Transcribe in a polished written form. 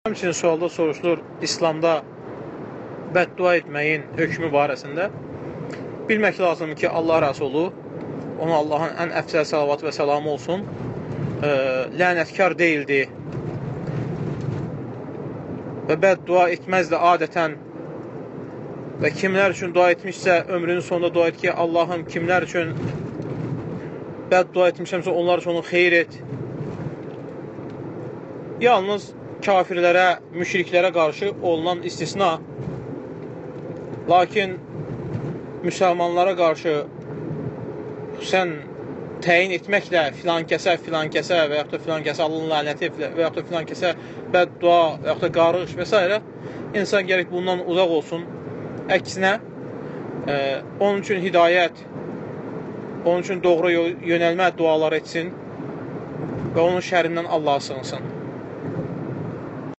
Həmçinin sualda soruşulur, İslamda bəddua etməyin hökmü barəsində. Bilmək lazımdır ki, Allah Rəsulu, ona Allahın ən əfsəl salavat və səlamı olsun, lənətkar deyildi və bəddua etməzdi adətən və kimlər üçün dua etmişsə, ömrünün sonunda dua et ki, Allahım kimlər üçün bəddua etmişəmsə, onlar üçün onu xeyir et. Yalnız kafirlərə, müşriklərə qarşı olunan istisna, lakin müsəlmanlara qarşı xüsusən təyin etməklə filan kəsə və yaxud da filan kəsə Allahın lənəti və yaxud da filan kəsə bəddua və yaxud da qarış və s. insan gərək bundan uzaq olsun. Əksinə, onun üçün hidayət, onun üçün doğru yönəlmə dualar etsin və onun şərindən Allah'a sığınsın.